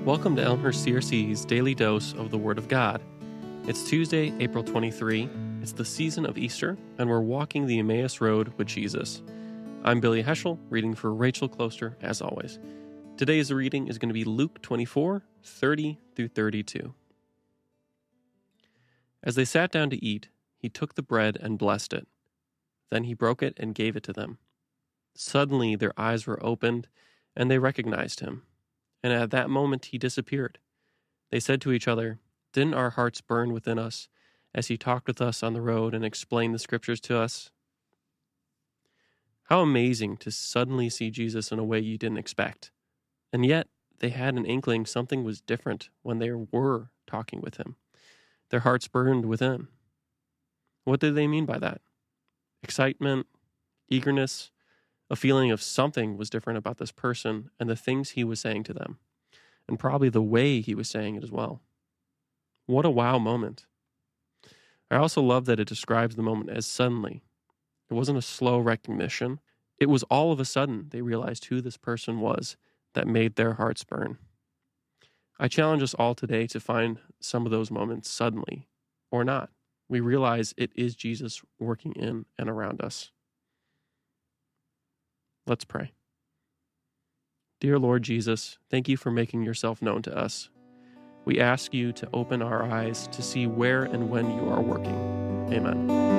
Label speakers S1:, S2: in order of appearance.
S1: Welcome to Elmhurst CRC's Daily Dose of the Word of God. It's Tuesday, April 23. It's the season of Easter, and we're walking the Emmaus Road with Jesus. I'm Billy Heschel, reading for Rachel Closter, as always. Today's reading is going to be Luke 24, 30 through 32. As they sat down to eat, he took the bread and blessed it. Then he broke it and gave it to them. Suddenly their eyes were opened, and they recognized him. And at that moment he disappeared. They said to each other, "Didn't our hearts burn within us as he talked with us on the road and explained the scriptures to us?" How amazing to suddenly see Jesus in a way you didn't expect. And yet, they had an inkling something was different when they were talking with him. Their hearts burned within. What did they mean by that? Excitement, eagerness, a feeling of something was different about this person and the things he was saying to them, and probably the way he was saying it as well. What a wow moment. I also love that it describes the moment as suddenly. It wasn't a slow recognition. It was all of a sudden they realized who this person was that made their hearts burn. I challenge us all today to find some of those moments suddenly, or not. We realize it is Jesus working in and around us. Let's pray. Dear Lord Jesus, thank you for making yourself known to us. We ask you to open our eyes to see where and when you are working. Amen.